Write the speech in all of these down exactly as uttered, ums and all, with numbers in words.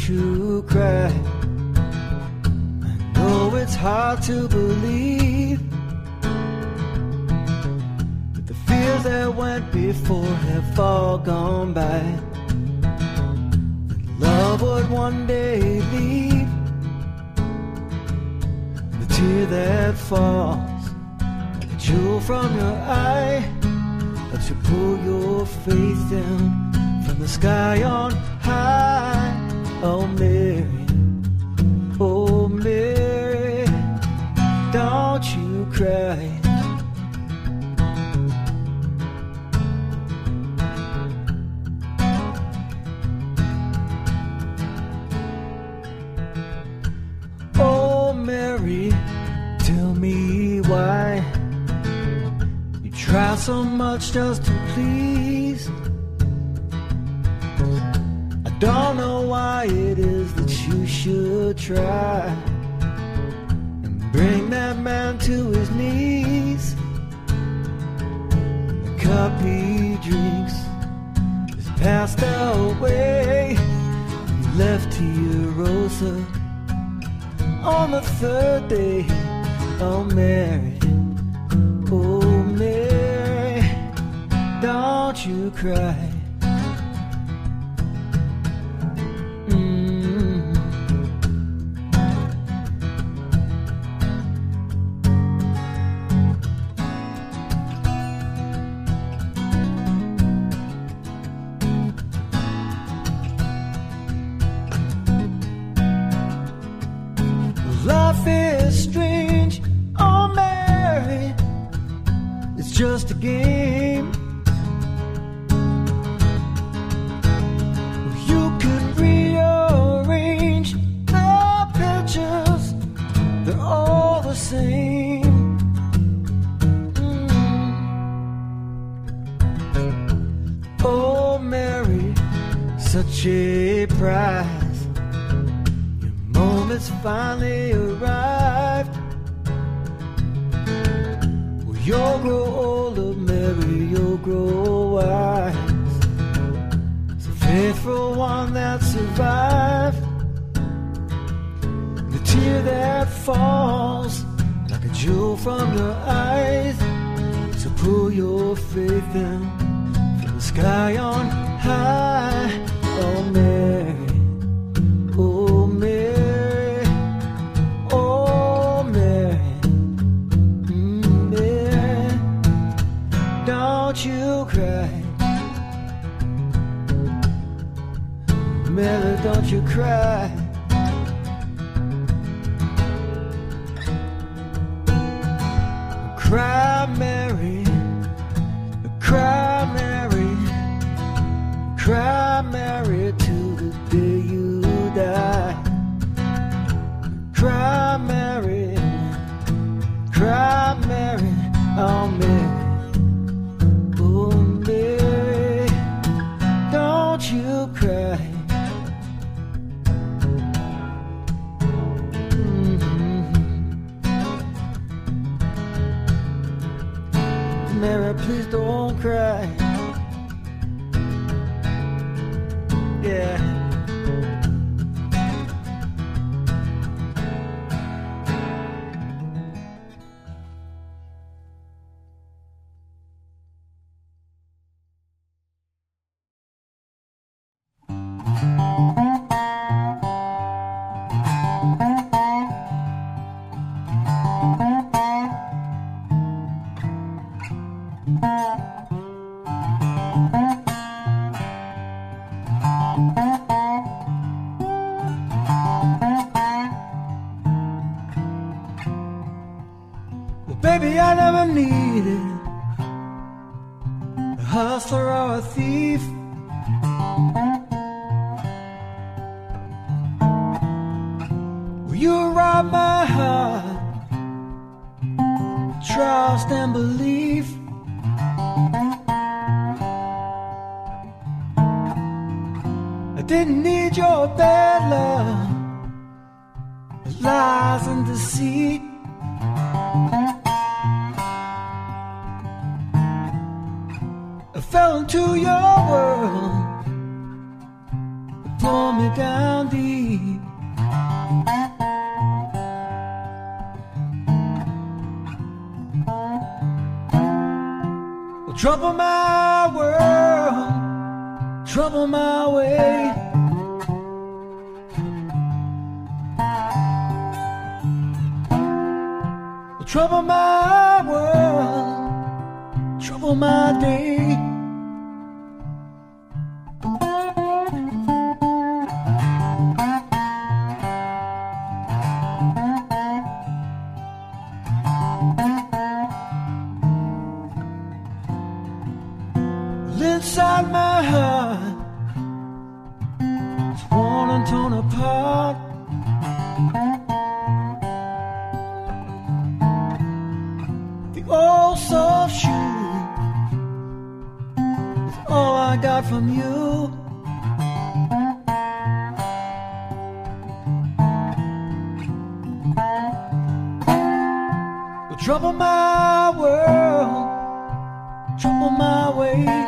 you cry? I know it's hard to believe, but the fears that went before have all gone by. That love would one day leave. The tear that falls like a jewel from your eye helps you pull your faith down from the sky on high. Oh Mary, oh Mary, don't you cry. Oh Mary, tell me why you try so much just to please. I don't know why it is that you should try and bring that man to his knees. The cup he drinks is passed away. He left Tia Rosa on the third day. Oh Mary, oh Mary, don't you cry. Life is strange, oh Mary, it's just a game. You could rearrange the pictures, they're all the same. Mm. Oh Mary, such a prize. Moment's finally arrived. Well, you'll grow older, Mary, you'll grow wise. It's a faithful one that survived. The tear that falls like a jewel from your eyes. So pull your faith down from the sky on high. Oh Mary, oh Mary, oh Mary, mm, Mary, don't you cry. Mary, don't you cry. Cry Mary, cry Mary, cry Mary till the day you die. Cry Mary, cry Mary, oh Mary, oh Mary, don't you cry. Mary, please don't cry. Yeah. Baby, I never needed a hustler or a thief. Well, you robbed my heart, trust and belief. I didn't need your bad love, lies and deceit. I fell into your world, it pulled me down deep. trouble my world, trouble my way. Trouble my world, trouble my day. Inside my heart, it's worn and torn apart. The old soft shoe is all I got from you. But trouble my world, trouble my way.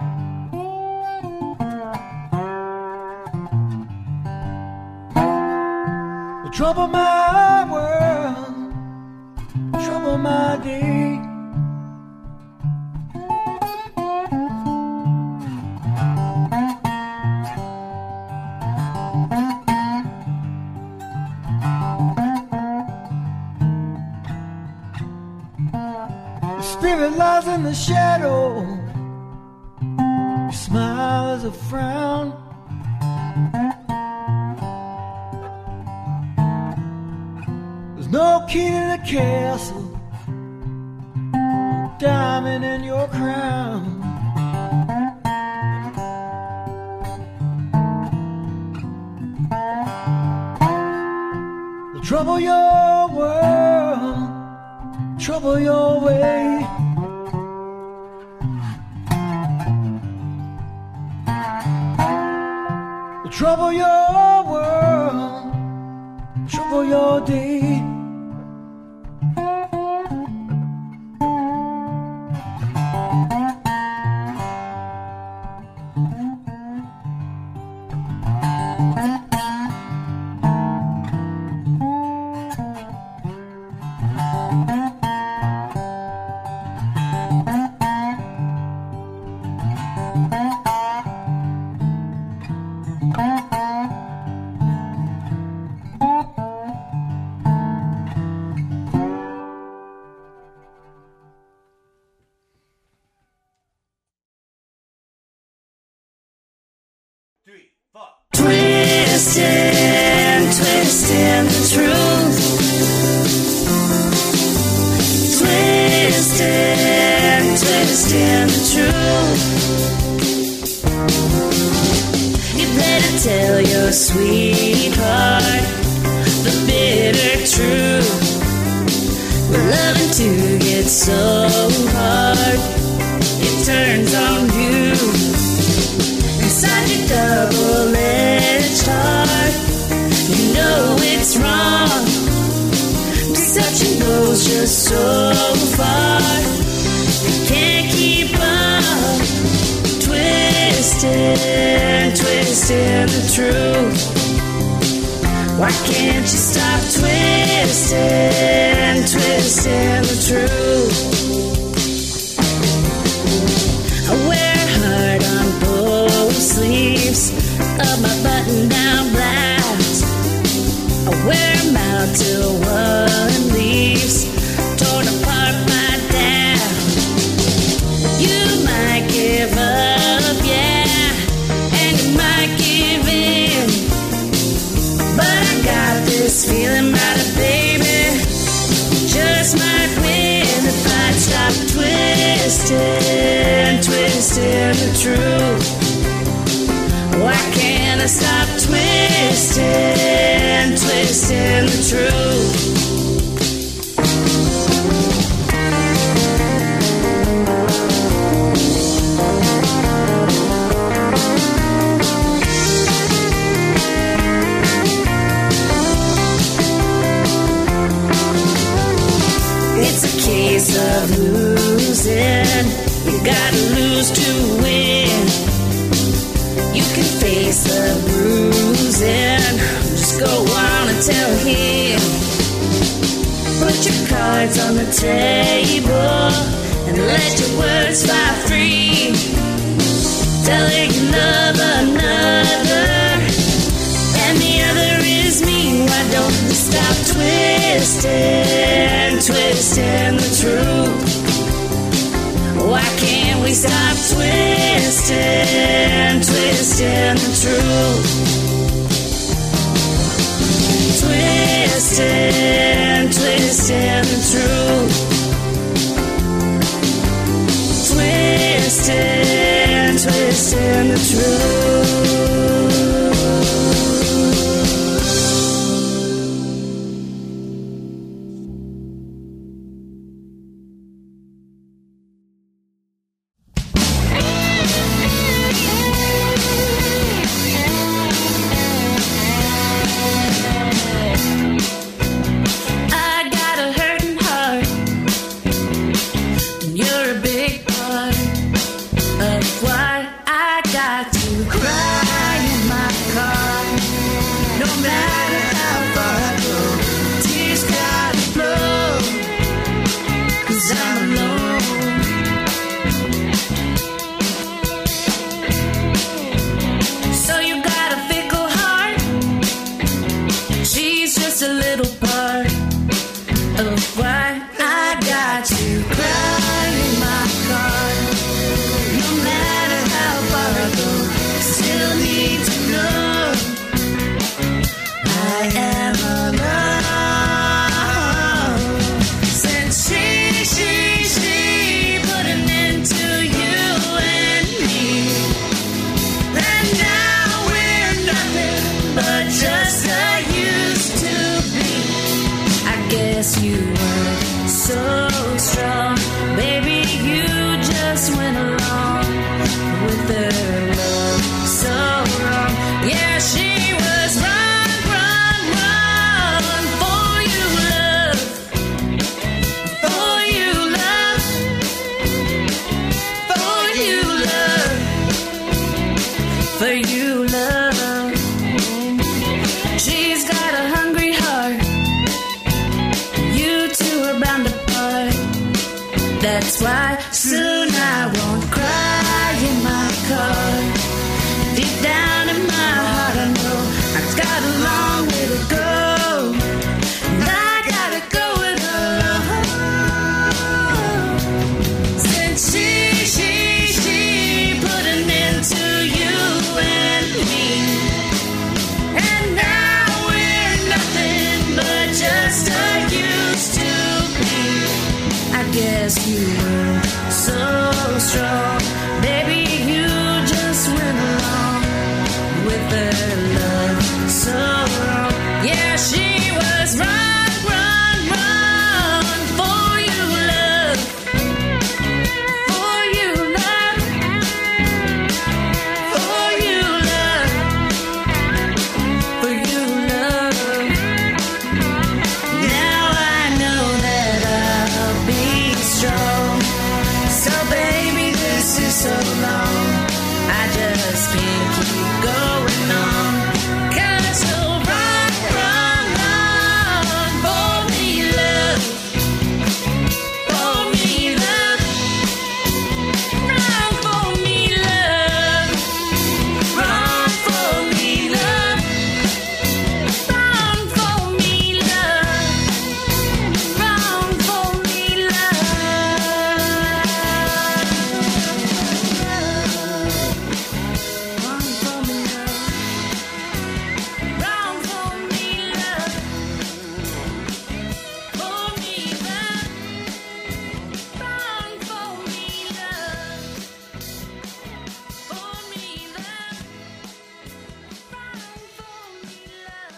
Trouble my world, trouble my day. The spirit lies in the shadow. Your smile is a frown. No key to the castle, diamond in your crown. Will trouble your world, trouble your way. Will trouble your world, trouble your day. Twisting, twisting the truth. Twisting, twisting the truth. You better tell your sweetheart the bitter truth. We're loving to get so hard, it turns on you. Inside your double-edged heart, you know it's wrong. Deception goes just so far, you can't keep up. Twisting, twisting the truth. Why can't you stop twisting, twisting the truth? I wear hard on both sleeves of my button-down blouse. I wear them out till one leaves, torn apart my down. You might give up, yeah, and you might give in, but I got this feeling about it, baby, just might win if I'd stop twisting, twisting the truth. Why can't I stop twisting, twisting the truth? It's a case of losing. You gotta lose to win. You can face the bruising. Just go on and tell him. Put your cards on the table and let your words fly free. Telling you love another, and the other is me. Why don't you stop twisting, twisting the truth? Why can't we stop twisting, twisting the truth? Twisting, twisting the truth. Twisting, twisting the truth. That's why soon I won't cry in my car. Deep down in my heart I know I've got a long way to go, and I gotta go it alone. Since she, she, she put an end to you and me, and now we're nothing but just a used to be. I guess you were so strong, baby, you just went along with her love so wrong. Yeah, she was run, run, run for you, love, for you, love, for you, love, for you, love. Now I know that I'll be strong. So baby, this is so long, I just can't keep going on. Cause you'll run, run, run for me, love, for me, love. Run for me, love, run for me, love. Run for me, love, run for me, love. Run for me, love. Run for me, love. For me, love. Run for me, love. For me, love. Run for me, love.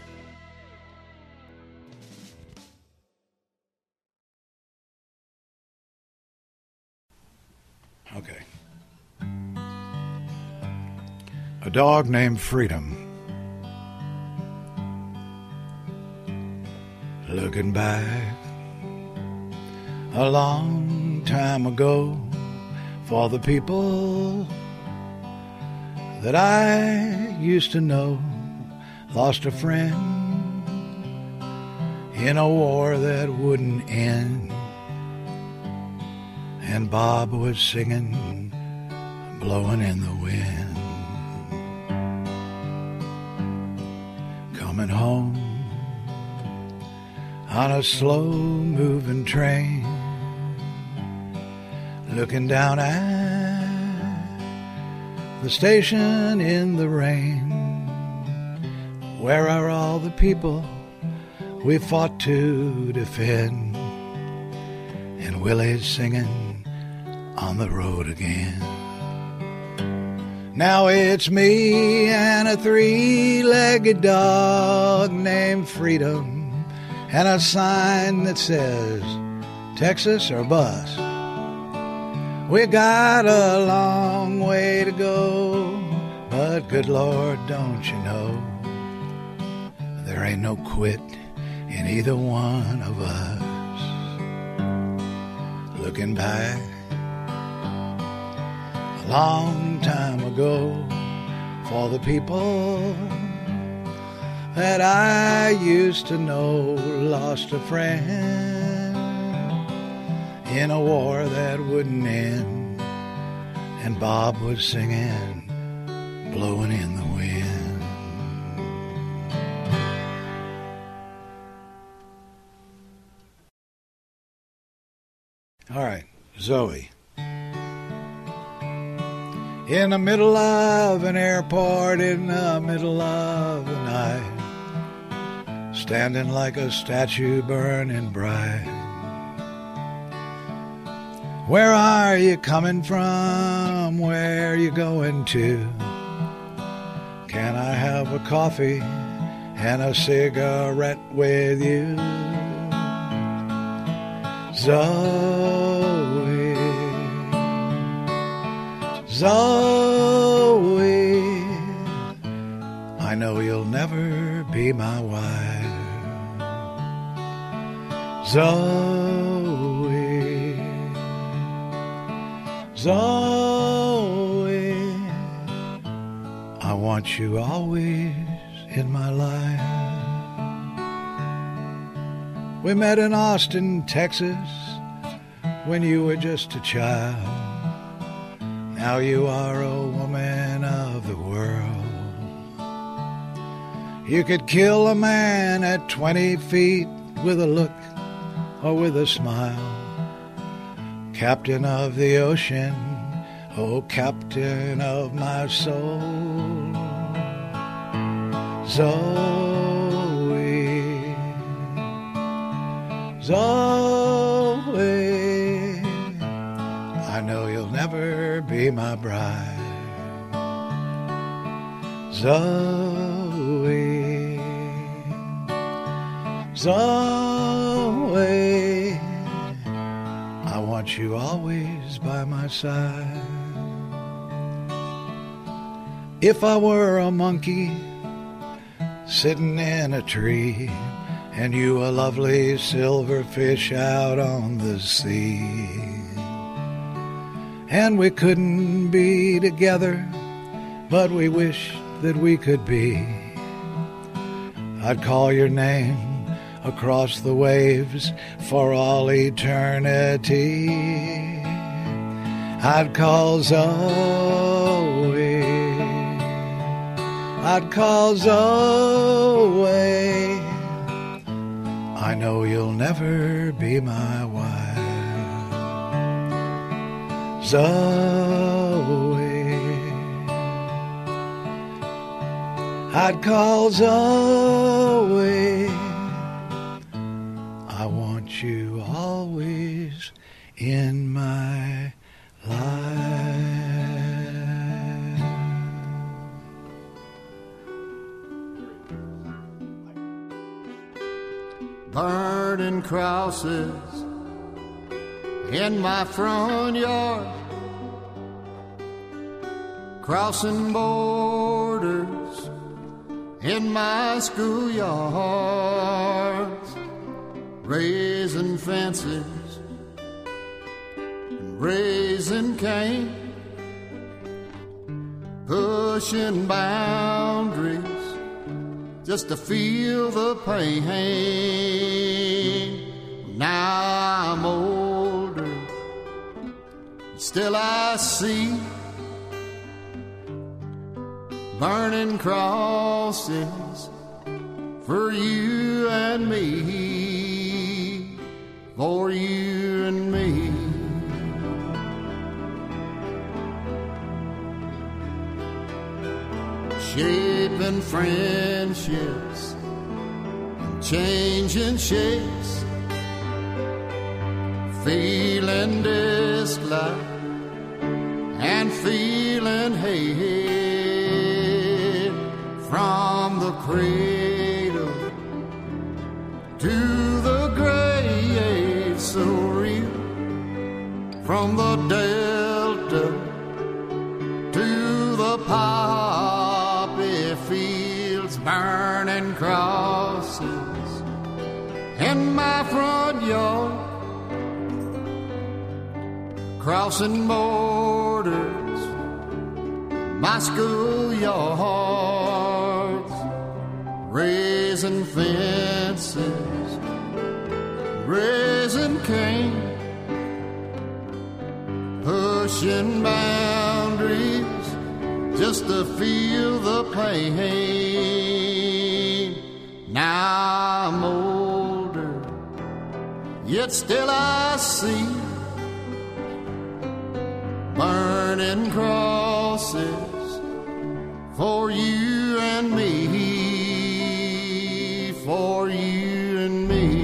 Okay. A dog named Freedom. Looking back a long time ago, for the people that I used to know, lost a friend in a war that wouldn't end. and Bob was singing, blowing in the wind. Coming home on a slow-moving train, looking down at the station in the rain. Where are all the people we fought to defend? And Willie's singing on the road again. Now it's me and a three-legged dog named Freedom, and a sign that says Texas or bus. We got a long way to go, but good Lord, don't you know, there ain't no quit in either one of us. Looking back a long time ago, for the people that I used to know lost a friend in a war that wouldn't end, and Bob was singing, blowing in the wind. All right, Zoe. In the middle of an airport, in the middle of the night, standing like a statue burning bright. Where are you coming from? Where are you going to? Can I have a coffee and a cigarette with you? Zoe, Zoe, I know you'll never be my wife. Zoe, Zoe, I want you always in my life. We met in Austin, Texas, when you were just a child. Now you are a woman of the world. You could kill a man at twenty feet with a look or with a smile. Captain of the ocean, oh captain of my soul. Zoe, Zoe, I know you'll never be my bride. Zoe, Zoe, I want you always by my side. If I were a monkey sitting in a tree, and you a lovely silver fish out on the sea, and we couldn't be together, but we wish that we could be, I'd call your name across the waves for all eternity. I'd call Zoe, I'd call Zoe, I know you'll never be my wife. Zoe, I'd call Zoe, I want you always in my life. Burning crosses in my front yard, crossing borders in my schoolyards, raising fences and raising cane, pushing boundaries just to feel the pain. Now I'm older still I see burning crosses for you and me, for you and me. Shaping friendships, changing shapes, feeling dislike and feeling hate, from the cradle to the grave, so real, from the delta to the poppy fields, burning crosses in my front yard, crossing borders, my schoolyards, raising fences, raising cane, pushing boundaries just to feel the pain. Now I'm older, yet still I see burning crosses for you and me, for you and me.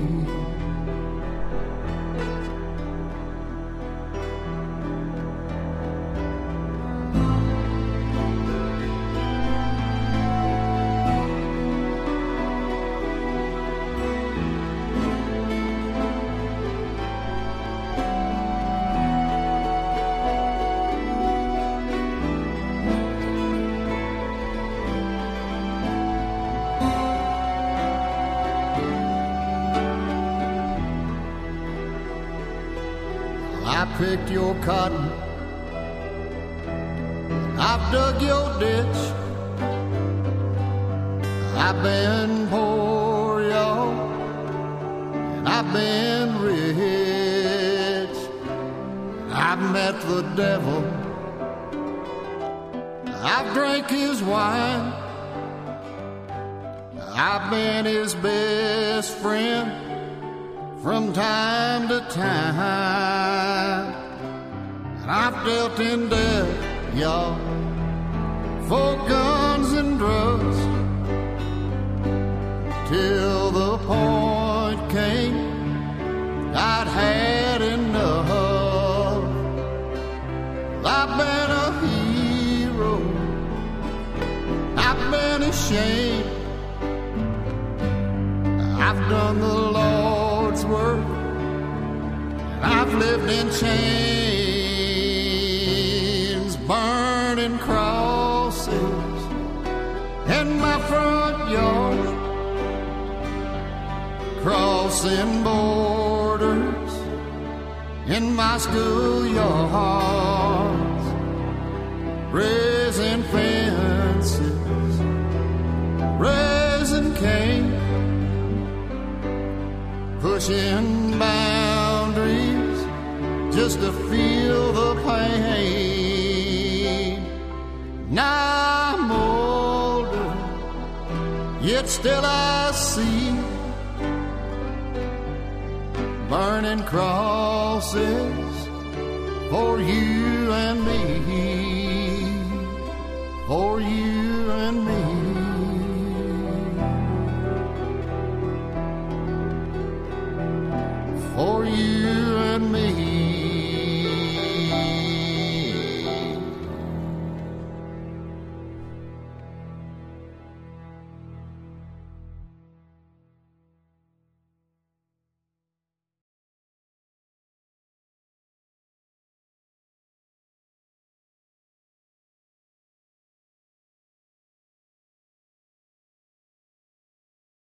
I picked your cotton, I've dug your ditch, I've been poor, y'all, and I've been rich. I've met the devil, I've drank his wine, I've been his best friend from time to time, and I've dealt in debt, y'all, for guns and drugs, till the point came I'd had enough. I've been a hero, I've been ashamed, I've done the Lord's work, and I've lived in chains, burning crosses in my front yard, crossing borders in my schoolyards, raising fences, raising cane, pushing boundaries just to feel the pain. Now I'm older, yet still I see burning crosses for you and me, for you and me.